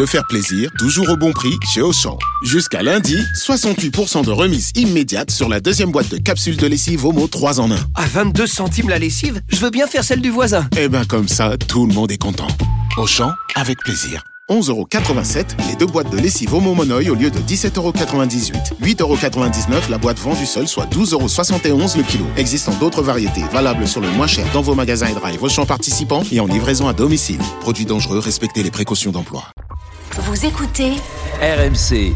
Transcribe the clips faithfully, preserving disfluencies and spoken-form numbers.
Se faire plaisir, toujours au bon prix chez Auchan. Jusqu'à lundi, soixante-huit pour cent de remise immédiate sur la deuxième boîte de capsules de lessive Omo trois en un. À vingt-deux centimes la lessive, je veux bien faire celle du voisin. Eh ben comme ça, tout le monde est content. Auchan, avec plaisir. onze euros quatre-vingt-sept, les deux boîtes de lessive Omo Monoï au lieu de dix-sept euros quatre-vingt-dix-huit. huit euros quatre-vingt-dix-neuf la boîte vendue seule, soit douze euros soixante et onze le kilo. Existant d'autres variétés, valables sur le moins cher dans vos magasins et drive Auchan participants et en livraison à domicile. Produits dangereux, respectez les précautions d'emploi. Vous écoutez R M C.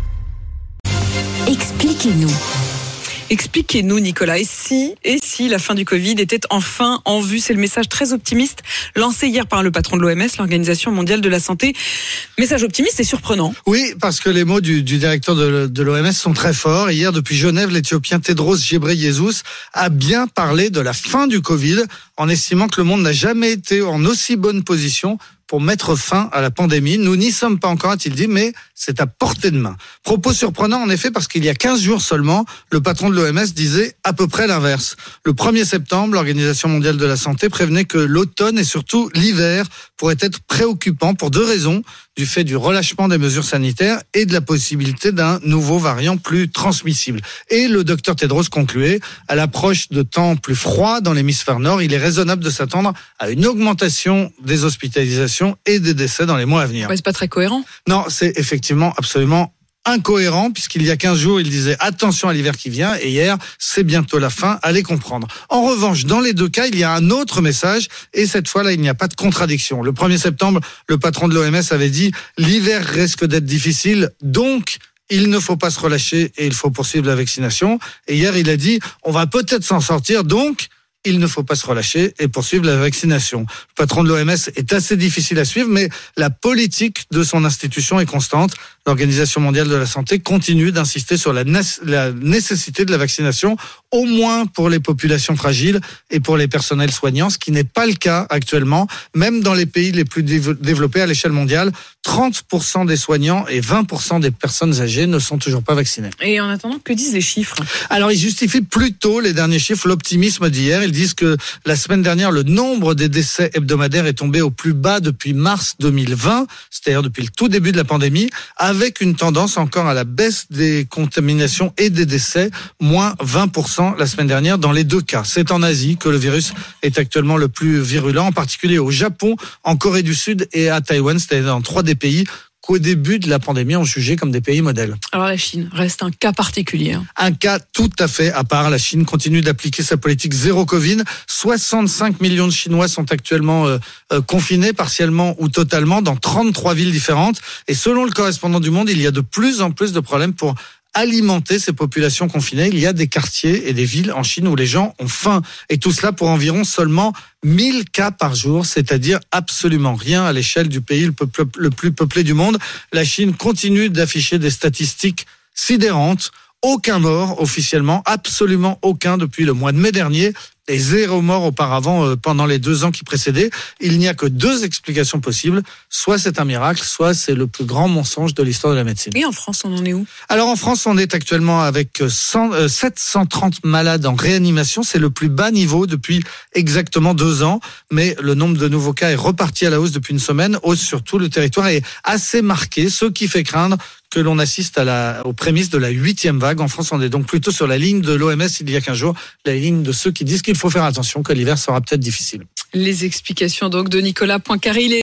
Expliquez-nous. Expliquez-nous, Nicolas. Et si, et si la fin du Covid était enfin en vue? C'est le message très optimiste lancé hier par le patron de l'O M S, l'Organisation mondiale de la santé. Message optimiste et surprenant. Oui, parce que les mots du, du directeur de, de l'O M S sont très forts. Hier, depuis Genève, l'Éthiopien Tedros Ghebreyesus a bien parlé de la fin du Covid, en estimant que le monde n'a jamais été en aussi bonne position pour mettre fin à la pandémie. Nous n'y sommes pas encore, a-t-il dit, mais c'est à portée de main. Propos surprenant, en effet, parce qu'il y a quinze jours seulement, le patron de l'O M S disait à peu près l'inverse. Le premier septembre, l'Organisation mondiale de la santé prévenait que l'automne et surtout l'hiver pourraient être préoccupants pour deux raisons, du fait du relâchement des mesures sanitaires et de la possibilité d'un nouveau variant plus transmissible. Et le docteur Tedros concluait, à l'approche de temps plus froids dans l'hémisphère nord, il est raisonnable de s'attendre à une augmentation des hospitalisations et des décès dans les mois à venir. Ouais, c'est pas très cohérent. Non, c'est effectivement absolument incohérent, puisqu'il y a quinze jours, il disait attention à l'hiver qui vient, et hier, c'est bientôt la fin, allez comprendre. En revanche, dans les deux cas, il y a un autre message, et cette fois-là, il n'y a pas de contradiction. Le premier septembre, le patron de l'O M S avait dit l'hiver risque d'être difficile, donc il ne faut pas se relâcher et il faut poursuivre la vaccination. Et hier, il a dit on va peut-être s'en sortir, donc il ne faut pas se relâcher et poursuivre la vaccination. Le patron de l'O M S est assez difficile à suivre, mais la politique de son institution est constante. L'Organisation mondiale de la santé continue d'insister sur la, ne- la nécessité de la vaccination, au moins pour les populations fragiles et pour les personnels soignants, ce qui n'est pas le cas actuellement. Même dans les pays les plus dév- développés à l'échelle mondiale, trente pour cent des soignants et vingt pour cent des personnes âgées ne sont toujours pas vaccinées. Et en attendant, que disent les chiffres? Alors, ils justifient plutôt les derniers chiffres, l'optimisme d'hier. Ils disent que la semaine dernière, le nombre des décès hebdomadaires est tombé au plus bas depuis mars deux mille vingt, c'est-à-dire depuis le tout début de la pandémie, avec une tendance encore à la baisse des contaminations et des décès, moins vingt pour cent la semaine dernière dans les deux cas. C'est en Asie que le virus est actuellement le plus virulent, en particulier au Japon, en Corée du Sud et à Taïwan, c'est-à-dire dans trois des pays qu'au début de la pandémie, on jugeait comme des pays modèles. Alors la Chine reste un cas particulier. Un cas tout à fait à part. La Chine continue d'appliquer sa politique zéro Covid. soixante-cinq millions de Chinois sont actuellement euh, euh, confinés, partiellement ou totalement, dans trente-trois villes différentes. Et selon le correspondant du Monde, il y a de plus en plus de problèmes pour alimenter ces populations confinées. Il y a des quartiers et des villes en Chine où les gens ont faim. Et tout cela pour environ seulement mille cas par jour, c'est-à-dire absolument rien à l'échelle du pays le, peuple, le plus peuplé du monde. La Chine continue d'afficher des statistiques sidérantes. Aucun mort officiellement, absolument aucun depuis le mois de mai dernier. Et zéro mort auparavant euh, pendant les deux ans qui précédaient. Il n'y a que deux explications possibles. Soit c'est un miracle, soit c'est le plus grand mensonge de l'histoire de la médecine. Et en France, on en est où? Alors en France, on est actuellement avec cent, euh, sept cent trente malades en réanimation. C'est le plus bas niveau depuis exactement deux ans. Mais le nombre de nouveaux cas est reparti à la hausse depuis une semaine. Hausse sur tout le territoire est assez marqué, ce qui fait craindre que l'on assiste à la, aux prémices de la huitième vague. En France, on est donc plutôt sur la ligne de l'O M S il y a quinze jours, la ligne de ceux qui disent qu'il faut faire attention, que l'hiver sera peut-être difficile. Les explications donc de Nicolas Poincaré.